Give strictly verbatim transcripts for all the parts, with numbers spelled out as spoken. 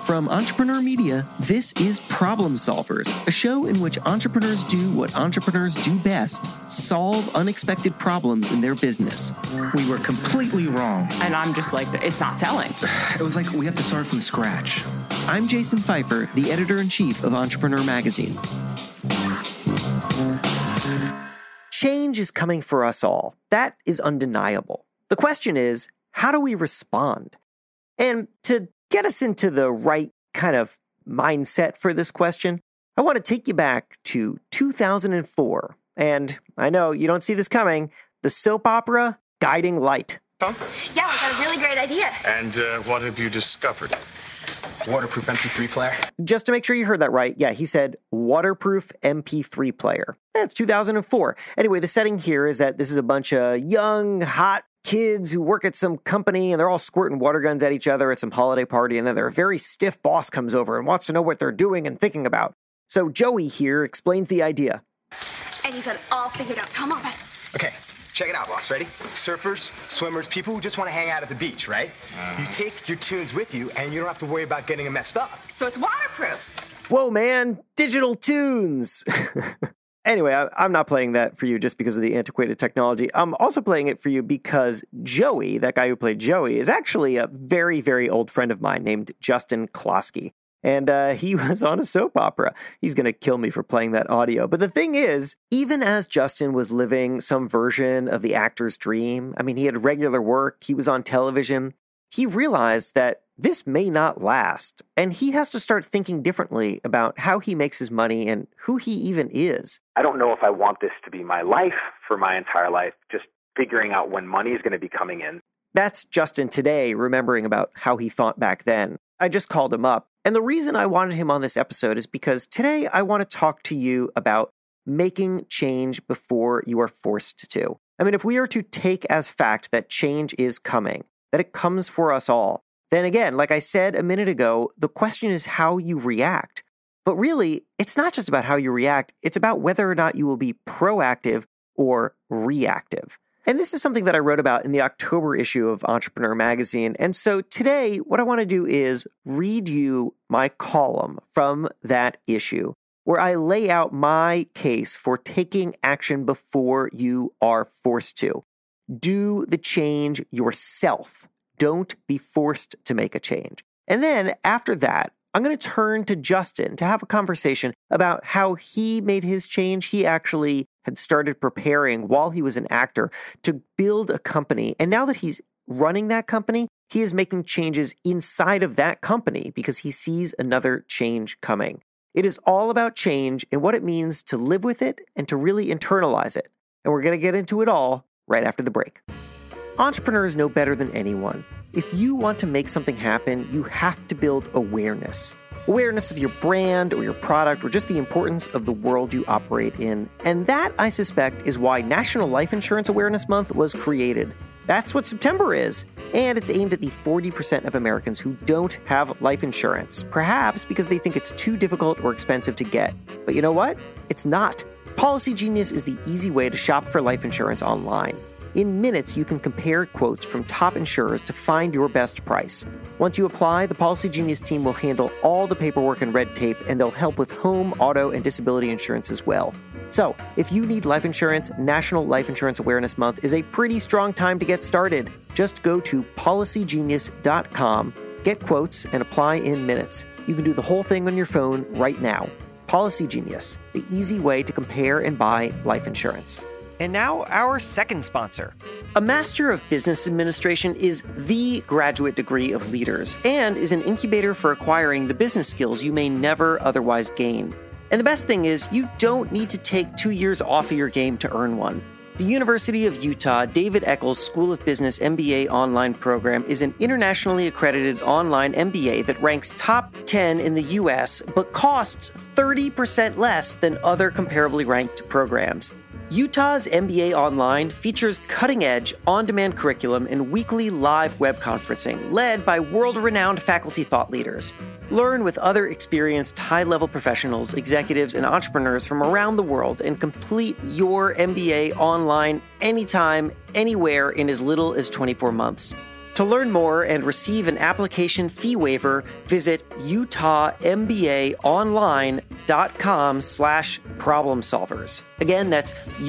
From Entrepreneur Media, this is Problem Solvers, a show in which entrepreneurs do what entrepreneurs do best, solve unexpected problems in their business. We were completely wrong. And I'm just like, it's not selling. It was like we have to start from scratch. I'm Jason Pfeiffer, the editor-in-chief of Entrepreneur Magazine. Change is coming for us all. That is undeniable. The question is, how do we respond? And to get us into the right kind of mindset for this question, I want to take you back to two thousand four. And I know you don't see this coming, the soap opera Guiding Light. Huh? Yeah, I got a really great idea. And uh, what have you discovered? Waterproof M P three player. Just to make sure you heard that right, yeah, he said waterproof M P three player. That's two thousand four. Anyway, the setting here is that this is a bunch of young, hot kids who work at some company, and they're all squirting water guns at each other at some holiday party, and then their very stiff boss comes over and wants to know what they're doing and thinking about. So Joey here explains the idea. And he's got it all figured out. Tell Mom. Okay, check it out, boss. Ready? Surfers, swimmers, people who just want to hang out at the beach, right? Uh. You take your tunes with you, and you don't have to worry about getting them messed up. So it's waterproof. Whoa, man. Digital tunes. Anyway, I, I'm not playing that for you just because of the antiquated technology. I'm also playing it for you because Joey, that guy who played Joey, is actually a very, very old friend of mine named Justin Klosky. And uh, he was on a soap opera. He's going to kill me for playing that audio. But the thing is, even as Justin was living some version of the actor's dream, I mean, he had regular work, he was on television, he realized that this may not last, and he has to start thinking differently about how he makes his money and who he even is. I don't know if I want this to be my life for my entire life, just figuring out when money is going to be coming in. That's Justin today, remembering about how he thought back then. I just called him up, and the reason I wanted him on this episode is because today I want to talk to you about making change before you are forced to. I mean, if we are to take as fact that change is coming, that it comes for us all, then again, like I said a minute ago, the question is how you react. But really, it's not just about how you react, it's about whether or not you will be proactive or reactive. And this is something that I wrote about in the October issue of Entrepreneur Magazine. And so today, what I want to do is read you my column from that issue, where I lay out my case for taking action before you are forced to. Do the change yourself. Don't be forced to make a change. And then after that, I'm going to turn to Justin to have a conversation about how he made his change. He actually had started preparing while he was an actor to build a company. And now that he's running that company, he is making changes inside of that company because he sees another change coming. It is all about change and what it means to live with it and to really internalize it. And we're going to get into it all right after the break. Entrepreneurs know better than anyone. If you want to make something happen, you have to build awareness. Awareness of your brand or your product or just the importance of the world you operate in. And that, I suspect, is why National Life Insurance Awareness Month was created. That's what September is. And it's aimed at the forty percent of Americans who don't have life insurance, perhaps because they think it's too difficult or expensive to get. But you know what? It's not. Policy Genius is the easy way to shop for life insurance online. In minutes, you can compare quotes from top insurers to find your best price. Once you apply, the Policy Genius team will handle all the paperwork and red tape, and they'll help with home, auto, and disability insurance as well. So, if you need life insurance, National Life Insurance Awareness Month is a pretty strong time to get started. Just go to policy genius dot com, get quotes, and apply in minutes. You can do the whole thing on your phone right now. Policy Genius, the easy way to compare and buy life insurance. And now, our second sponsor. A Master of Business Administration is the graduate degree of leaders and is an incubator for acquiring the business skills you may never otherwise gain. And the best thing is, you don't need to take two years off of your game to earn one. The University of Utah David Eccles School of Business M B A online program is an internationally accredited online M B A that ranks top ten in the U S, but costs thirty percent less than other comparably ranked programs. Utah's M B A Online features cutting-edge, on-demand curriculum and weekly live web conferencing led by world-renowned faculty thought leaders. Learn with other experienced high-level professionals, executives, and entrepreneurs from around the world and complete your M B A online anytime, anywhere in as little as twenty-four months. To learn more and receive an application fee waiver, visit utahmbaonline.com slash problem solvers. Again, that's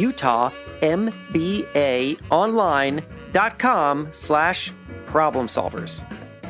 utahmbaonline.com slash problem solvers.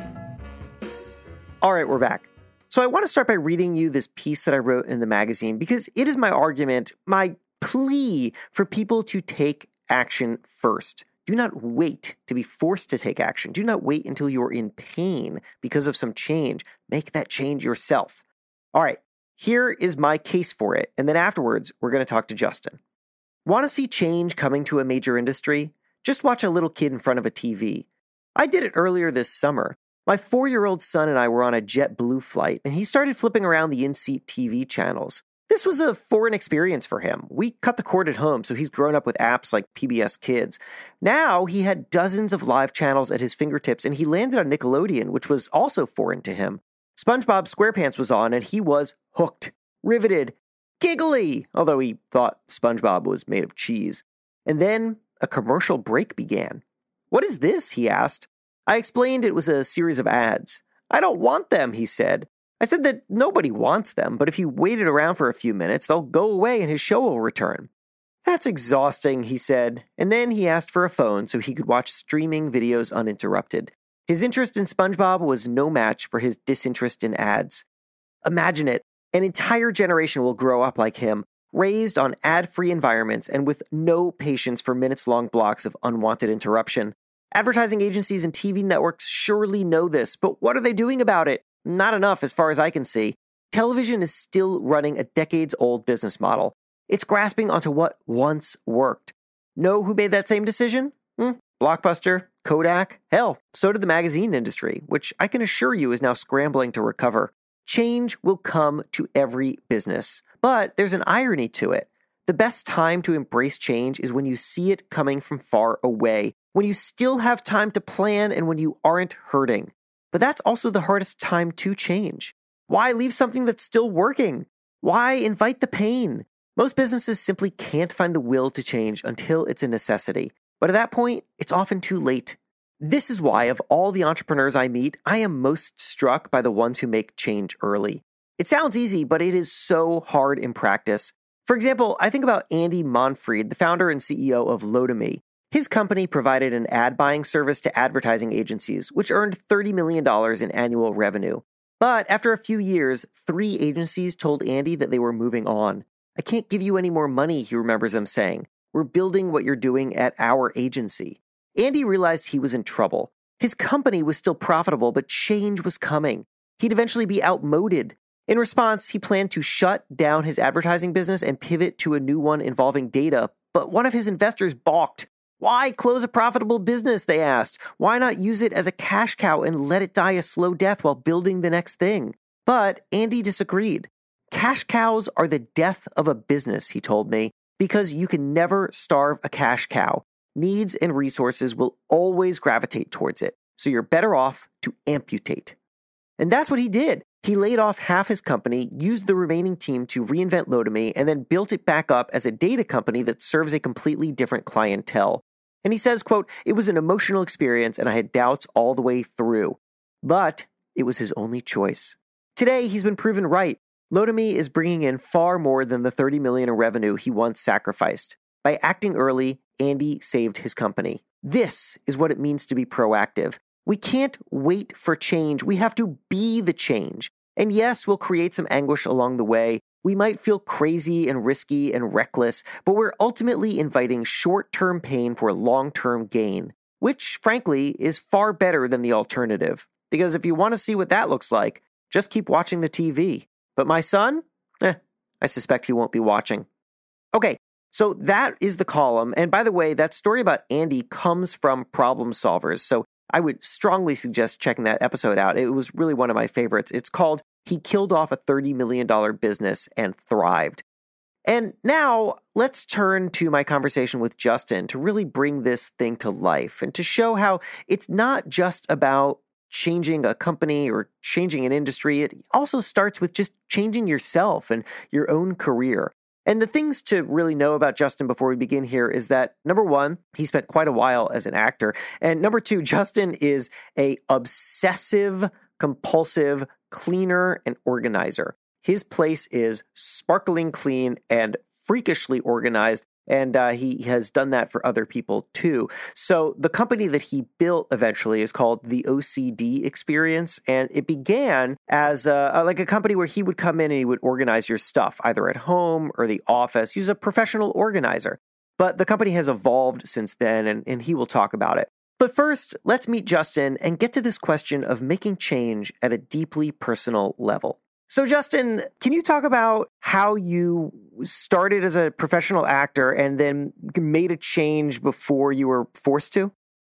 All right, we're back. So I want to start by reading you this piece that I wrote in the magazine because it is my argument, my plea for people to take action first. Do not wait to be forced to take action. Do not wait until you're in pain because of some change. Make that change yourself. All right, here is my case for it. And then afterwards, we're going to talk to Justin. Want to see change coming to a major industry? Just watch a little kid in front of a T V. I did it earlier this summer. My four-year-old son and I were on a JetBlue flight, and he started flipping around the in-seat T V channels. This was a foreign experience for him. We cut the cord at home, so he's grown up with apps like P B S Kids. Now he had dozens of live channels at his fingertips, and he landed on Nickelodeon, which was also foreign to him. SpongeBob SquarePants was on, and he was hooked, riveted, giggly, although he thought SpongeBob was made of cheese. And then a commercial break began. "What is this?" he asked. I explained it was a series of ads. "I don't want them," he said. I said that nobody wants them, but if he waited around for a few minutes, they'll go away and his show will return. "That's exhausting," he said, and then he asked for a phone so he could watch streaming videos uninterrupted. His interest in SpongeBob was no match for his disinterest in ads. Imagine it, an entire generation will grow up like him, raised on ad-free environments and with no patience for minutes-long blocks of unwanted interruption. Advertising agencies and T V networks surely know this, but what are they doing about it? Not enough, as far as I can see. Television is still running a decades-old business model. It's grasping onto what once worked. Know who made that same decision? Hmm? Blockbuster, Kodak, hell, so did the magazine industry, which I can assure you is now scrambling to recover. Change will come to every business, but there's an irony to it. The best time to embrace change is when you see it coming from far away, when you still have time to plan and when you aren't hurting. But that's also the hardest time to change. Why leave something that's still working? Why invite the pain? Most businesses simply can't find the will to change until it's a necessity. But at that point, it's often too late. This is why, of all the entrepreneurs I meet, I am most struck by the ones who make change early. It sounds easy, but it is so hard in practice. For example, I think about Andy Monfried, the founder and C E O of Lotame. His company provided an ad buying service to advertising agencies, which earned thirty million dollars in annual revenue. But after a few years, three agencies told Andy that they were moving on. "I can't give you any more money," he remembers them saying. "We're building what you're doing at our agency." Andy realized he was in trouble. His company was still profitable, but change was coming. He'd eventually be outmoded. In response, he planned to shut down his advertising business and pivot to a new one involving data, but one of his investors balked. Why close a profitable business, they asked. Why not use it as a cash cow and let it die a slow death while building the next thing? But Andy disagreed. Cash cows are the death of a business, he told me, because you can never starve a cash cow. Needs and resources will always gravitate towards it, so you're better off to amputate. And that's what he did. He laid off half his company, used the remaining team to reinvent Lotame, and then built it back up as a data company that serves a completely different clientele. And he says, quote, "It was an emotional experience and I had doubts all the way through. But it was his only choice." Today, he's been proven right. Lotame is bringing in far more than the thirty million dollars in revenue he once sacrificed. By acting early, Andy saved his company. This is what it means to be proactive. We can't wait for change. We have to be the change. And yes, we'll create some anguish along the way. We might feel crazy and risky and reckless, but we're ultimately inviting short-term pain for long-term gain, which, frankly, is far better than the alternative. Because if you want to see what that looks like, just keep watching the T V. But my son? Eh, I suspect he won't be watching. Okay, so that is the column. And by the way, that story about Andy comes from Problem Solvers, so I would strongly suggest checking that episode out. It was really one of my favorites. It's called "He Killed Off a thirty million dollars Business and Thrived." And now let's turn to my conversation with Justin to really bring this thing to life and to show how it's not just about changing a company or changing an industry. It also starts with just changing yourself and your own career. And the things to really know about Justin before we begin here is that, number one, he spent quite a while as an actor. And number two, Justin is a obsessive, compulsive cleaner and organizer. His place is sparkling clean and freakishly organized. And uh, he has done that for other people too. So the company that he built eventually is called the O C D Experience. And it began as a, like a company where he would come in and he would organize your stuff, either at home or the office. He was a professional organizer. But the company has evolved since then, and, and he will talk about it. But first, let's meet Justin and get to this question of making change at a deeply personal level. So, Justin, can you talk about how you started as a professional actor and then made a change before you were forced to?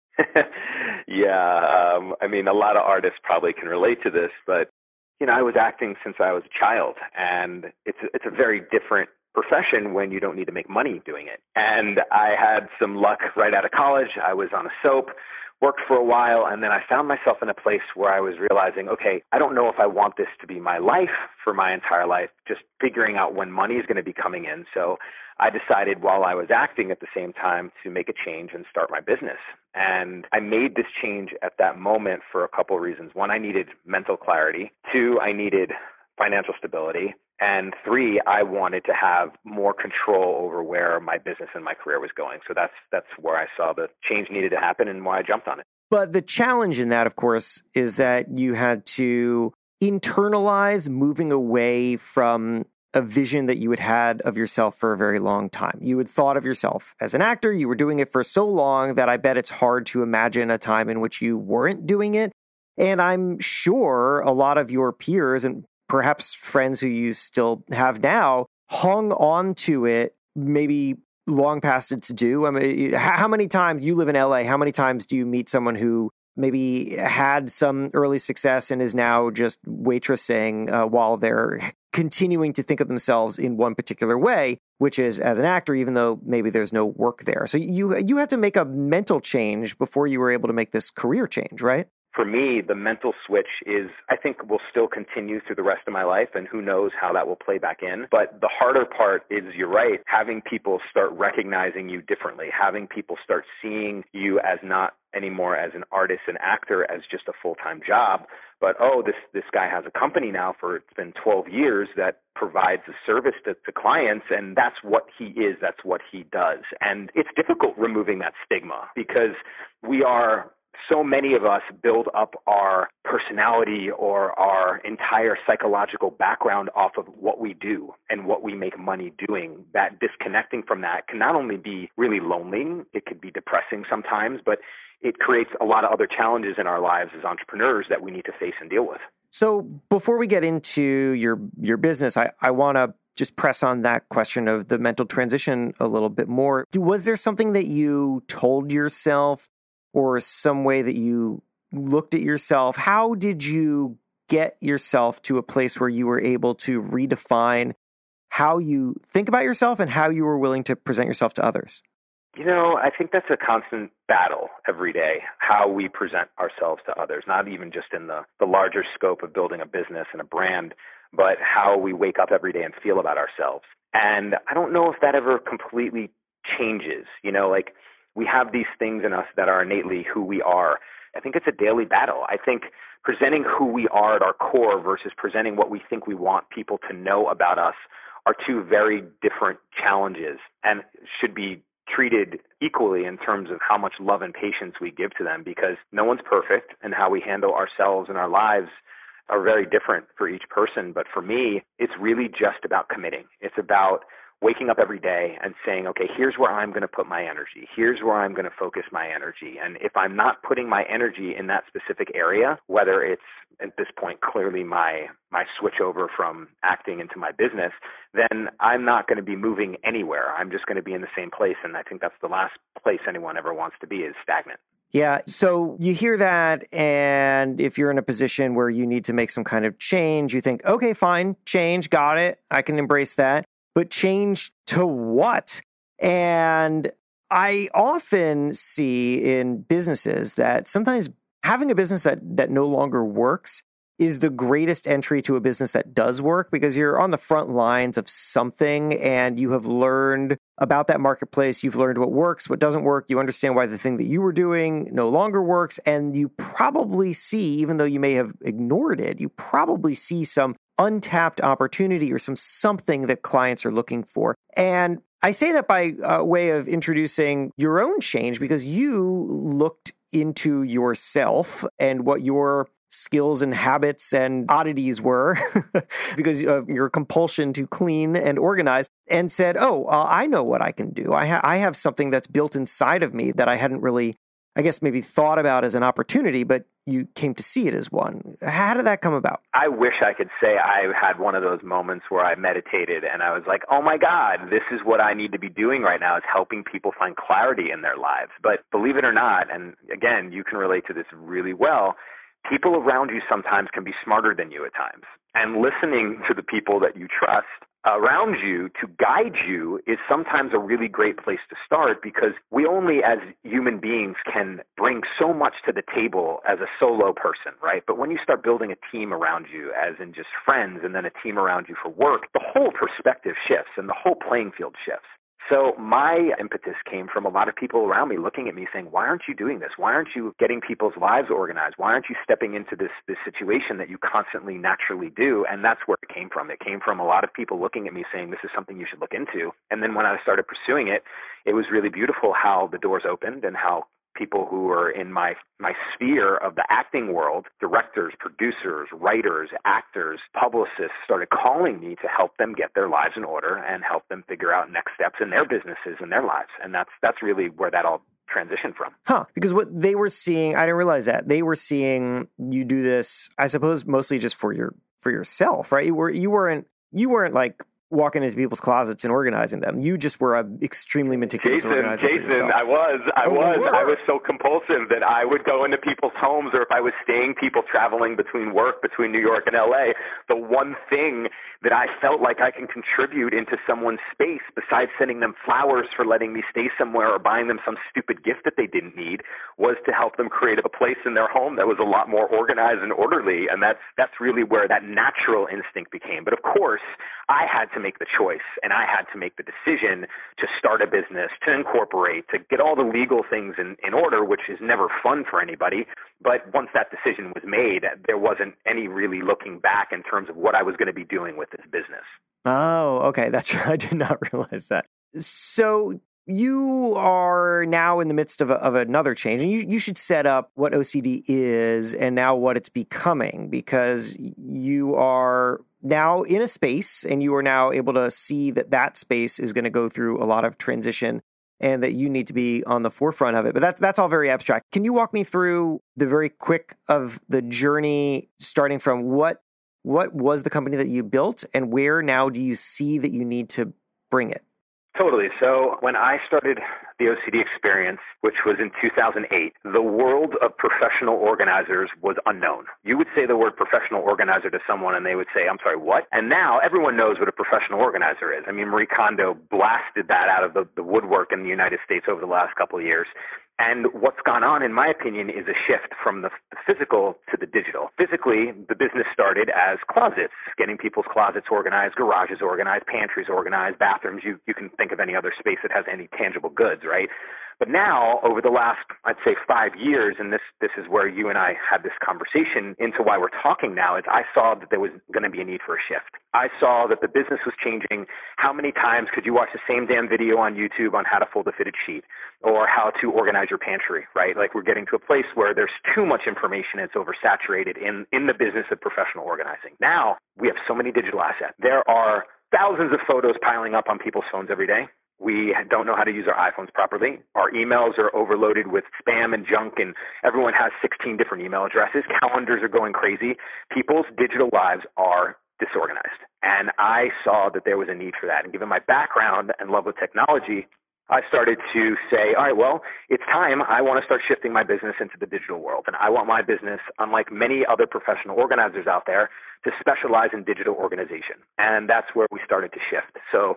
yeah, um, I mean, a lot of artists probably can relate to this, but, you know, I was acting since I was a child, and it's it's a very different profession when you don't need to make money doing it. And I had some luck right out of college. I was on a soap, worked for a while, and then I found myself in a place where I was realizing, okay, I don't know if I want this to be my life for my entire life, just figuring out when money is going to be coming in. So I decided while I was acting at the same time to make a change and start my business. And I made this change at that moment for a couple of reasons. One, I needed mental clarity. Two, I needed financial stability. And three, I wanted to have more control over where my business and my career was going. So that's that's where I saw the change needed to happen and why I jumped on it. But the challenge in that, of course, is that you had to internalize moving away from a vision that you had had of yourself for a very long time. You had thought of yourself as an actor. You were doing it for so long that I bet it's hard to imagine a time in which you weren't doing it. And I'm sure a lot of your peers and perhaps friends who you still have now hung on to it maybe long past its due. I mean, how many times, you live in L A, how many times do you meet someone who maybe had some early success and is now just waitressing uh, while they're continuing to think of themselves in one particular way, which is as an actor, even though maybe there's no work there. So you you had to make a mental change before you were able to make this career change, right? For me, the mental switch is, I think, will still continue through the rest of my life, and who knows how that will play back in. But the harder part is, you're right, having people start recognizing you differently, having people start seeing you as not anymore as an artist and actor, as just a full-time job, but, oh, this this guy has a company now for, it's been twelve years that provides a service to, to clients, and that's what he is, that's what he does. And it's difficult removing that stigma, because we are... so many of us build up our personality or our entire psychological background off of what we do and what we make money doing. That disconnecting from that can not only be really lonely, it could be depressing sometimes, but it creates a lot of other challenges in our lives as entrepreneurs that we need to face and deal with. So before we get into your your business, I, I want to just press on that question of the mental transition a little bit more. Was there something that you told yourself, or some way that you looked at yourself? How did you get yourself to a place where you were able to redefine how you think about yourself and how you were willing to present yourself to others? You know, I think that's a constant battle every day, how we present ourselves to others, not even just in the, the larger scope of building a business and a brand, but how we wake up every day and feel about ourselves. And I don't know if that ever completely changes, you know, like, we have these things in us that are innately who we are. I think it's a daily battle. I think presenting who we are at our core versus presenting what we think we want people to know about us are two very different challenges, and should be treated equally in terms of how much love and patience we give to them, because no one's perfect, and how we handle ourselves and our lives are very different for each person. But for me, it's really just about committing. It's about waking up every day and saying, okay, here's where I'm going to put my energy. Here's where I'm going to focus my energy. And if I'm not putting my energy in that specific area, whether it's at this point clearly my my switch over from acting into my business, then I'm not going to be moving anywhere. I'm just going to be in the same place. And I think that's the last place anyone ever wants to be, is stagnant. Yeah. So you hear that, and if you're in a position where you need to make some kind of change, you think, okay, fine, change, got it. I can embrace that. But change to what? And I often see in businesses that sometimes having a business that that no longer works is the greatest entry to a business that does work, because you're on the front lines of something and you have learned about that marketplace. You've learned what works, what doesn't work. You understand why the thing that you were doing no longer works. And you probably see, even though you may have ignored it, you probably see some untapped opportunity or some something that clients are looking for. And I say that by uh, way of introducing your own change, because you looked into yourself and what your skills and habits and oddities were because of your compulsion to clean and organize, and said, oh, uh, I know what I can do. I, ha- I have something that's built inside of me that I hadn't really, I guess, maybe thought about as an opportunity, but you came to see it as one. How did that come about? I wish I could say I had one of those moments where I meditated and I was like, oh my God, this is what I need to be doing right now, is helping people find clarity in their lives. But believe it or not, and again, you can relate to this really well, people around you sometimes can be smarter than you at times. And listening to the people that you trust around you to guide you is sometimes a really great place to start, because we only as human beings can bring so much to the table as a solo person, right? But when you start building a team around you, as in just friends, and then a team around you for work, the whole perspective shifts and the whole playing field shifts. So my impetus came from a lot of people around me looking at me saying, why aren't you doing this? Why aren't you getting people's lives organized? Why aren't you stepping into this, this situation that you constantly naturally do? And that's where it came from. It came from a lot of people looking at me saying, this is something you should look into. And then when I started pursuing it, it was really beautiful how the doors opened and how people who are in my my sphere of the acting world, directors, producers, writers, actors, publicists, started calling me to help them get their lives in order and help them figure out next steps in their businesses and their lives. And that's that's really where that all transitioned from. Huh. Because what they were seeing, I didn't realize that. They were seeing you do this, I suppose, mostly just for your for yourself, right? You were you weren't you weren't like walking into people's closets and organizing them. You just were an extremely meticulous Jason, organizer Jason, for yourself. I was. I oh, was. You I was so compulsive that I would go into people's homes, or if I was staying people traveling between work, between New York and L A, the one thing that I felt like I can contribute into someone's space, besides sending them flowers for letting me stay somewhere or buying them some stupid gift that they didn't need, was to help them create a place in their home that was a lot more organized and orderly. And that's that's really where that natural instinct became. But of course, I had to make the choice, and I had to make the decision to start a business, to incorporate, to get all the legal things in, in order, which is never fun for anybody. But once that decision was made, there wasn't any really looking back in terms of what I was going to be doing with this business. Oh, okay. That's I did not realize that. So you are now in the midst of, a, of another change, and you, you should set up what O C D is and now what it's becoming, because you are now in a space and you are now able to see that that space is going to go through a lot of transition and that you need to be on the forefront of it. But that's that's all very abstract. Can you walk me through the very quick of the journey, starting from what what was the company that you built and where now do you see that you need to bring it? Totally. So when I started the O C D experience, which was in two thousand eight, the world of professional organizers was unknown. You would say the word professional organizer to someone and they would say, I'm sorry, what? And now everyone knows what a professional organizer is. I mean, Marie Kondo blasted that out of the, the woodwork in the United States over the last couple of years. And what's gone on, in my opinion, is a shift from the physical to the digital. Physically, the business started as closets, getting people's closets organized, garages organized, pantries organized, bathrooms. You, you can think of any other space that has any tangible goods, right? But now, over the last, I'd say, five years, and this, this is where you and I had this conversation into why we're talking now, is I saw that there was going to be a need for a shift. I saw that the business was changing. How many times could you watch the same damn video on YouTube on how to fold a fitted sheet or how to organize your pantry, right? Like, we're getting to a place where there's too much information. It's oversaturated in, in the business of professional organizing. Now, we have so many digital assets. There are thousands of photos piling up on people's phones every day. We don't know how to use our iPhones properly. Our emails are overloaded with spam and junk, and everyone has sixteen different email addresses. Calendars are going crazy. People's digital lives are disorganized. And I saw that there was a need for that. And given my background and love with technology, I started to say, all right, well, it's time. I want to start shifting my business into the digital world. And I want my business, unlike many other professional organizers out there, to specialize in digital organization. And that's where we started to shift. So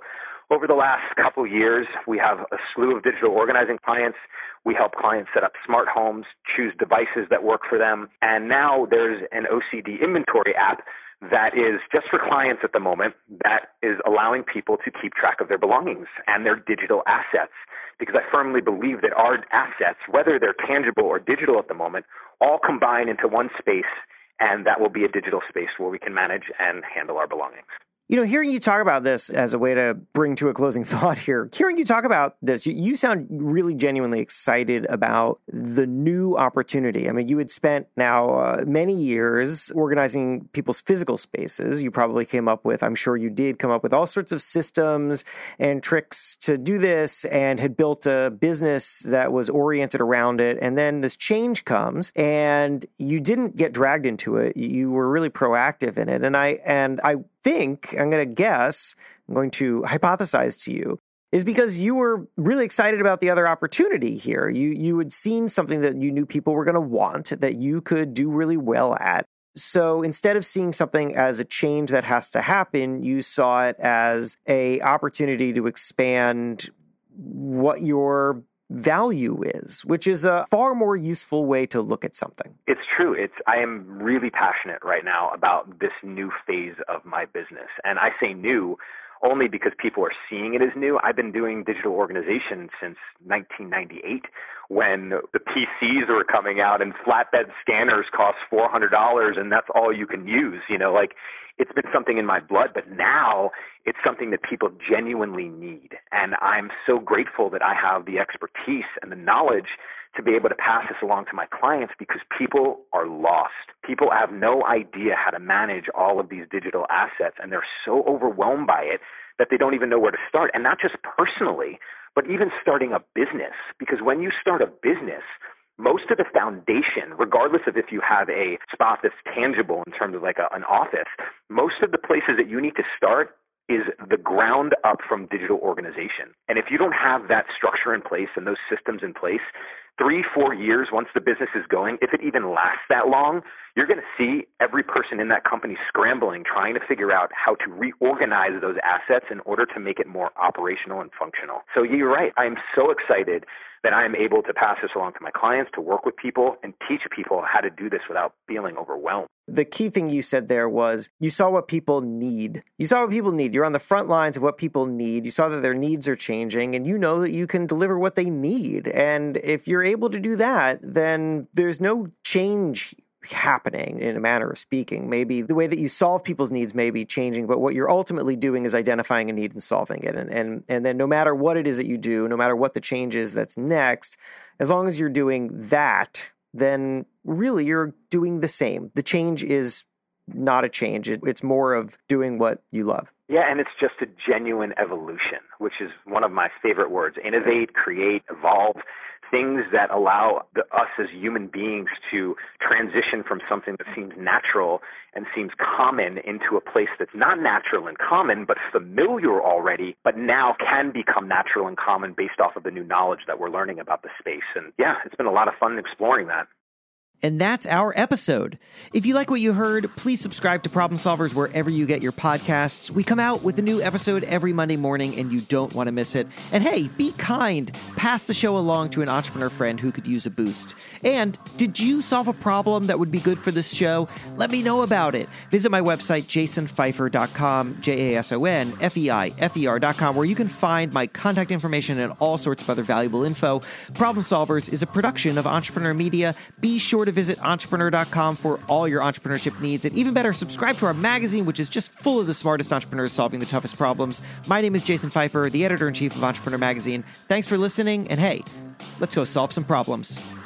Over the last couple of years, we have a slew of digital organizing clients. We help clients set up smart homes, choose devices that work for them. And now there's an O C D inventory app that is just for clients at the moment that is allowing people to keep track of their belongings and their digital assets. Because I firmly believe that our assets, whether they're tangible or digital at the moment, all combine into one space, and that will be a digital space where we can manage and handle our belongings. You know, hearing you talk about this as a way to bring to a closing thought here, hearing you talk about this, you, you sound really genuinely excited about the new opportunity. I mean, you had spent now uh, many years organizing people's physical spaces. You probably came up with, I'm sure you did come up with all sorts of systems and tricks to do this and had built a business that was oriented around it. And then this change comes and you didn't get dragged into it. You were really proactive in it. And I, and I, think, I'm going to guess, I'm going to hypothesize to you, is because you were really excited about the other opportunity here. You you had seen something that you knew people were going to want, that you could do really well at. So instead of seeing something as a change that has to happen, you saw it as an opportunity to expand what your value is, which is a far more useful way to look at something. It's true. It's I am really passionate right now about this new phase of my business. And I say new only because people are seeing it as new. I've been doing digital organization since nineteen ninety-eight when the P Cs were coming out and flatbed scanners cost four hundred dollars and that's all you can use. You know, like it's been something in my blood, but now it's something that people genuinely need. And I'm so grateful that I have the expertise and the knowledge to be able to pass this along to my clients because people are lost. People have no idea how to manage all of these digital assets, and they're so overwhelmed by it that they don't even know where to start. And not just personally, but even starting a business. Because when you start a business, most of the foundation, regardless of if you have a spot that's tangible in terms of like a, an office, most of the places that you need to start is the ground up from digital organization. And if you don't have that structure in place and those systems in place, three, four years once the business is going, if it even lasts that long, you're going to see every person in that company scrambling, trying to figure out how to reorganize those assets in order to make it more operational and functional. So you're right. I am so excited that I am able to pass this along to my clients, to work with people and teach people how to do this without feeling overwhelmed. The key thing you said there was you saw what people need. You saw what people need. You're on the front lines of what people need. You saw that their needs are changing, and you know that you can deliver what they need. And if you're able to do that, then there's no change happening, in a manner of speaking. Maybe the way that you solve people's needs may be changing, but what you're ultimately doing is identifying a need and solving it. And, and, and then no matter what it is that you do, no matter what the change is that's next, as long as you're doing that, then really you're doing the same. The change is not a change. It, it's more of doing what you love. Yeah, and it's just a genuine evolution, which is one of my favorite words. Innovate, create, evolve. Things that allow the, us as human beings to transition from something that seems natural and seems common into a place that's not natural and common, but familiar already, but now can become natural and common based off of the new knowledge that we're learning about the space. And yeah, it's been a lot of fun exploring that. And that's our episode. If you like what you heard, please subscribe to Problem Solvers wherever you get your podcasts. We come out with a new episode every Monday morning, and you don't want to miss it. And hey, be kind. Pass the show along to an entrepreneur friend who could use a boost. And did you solve a problem that would be good for this show? Let me know about it. Visit my website, jason feifer dot com, J A S O N F E I F E R dot com, where you can find my contact information and all sorts of other valuable info. Problem Solvers is a production of Entrepreneur Media. Be sure to visit entrepreneur dot com for all your entrepreneurship needs. And even better, subscribe to our magazine, which is just full of the smartest entrepreneurs solving the toughest problems. My name is Jason Feifer, the editor-in-chief of Entrepreneur Magazine. Thanks for listening, and hey, let's go solve some problems.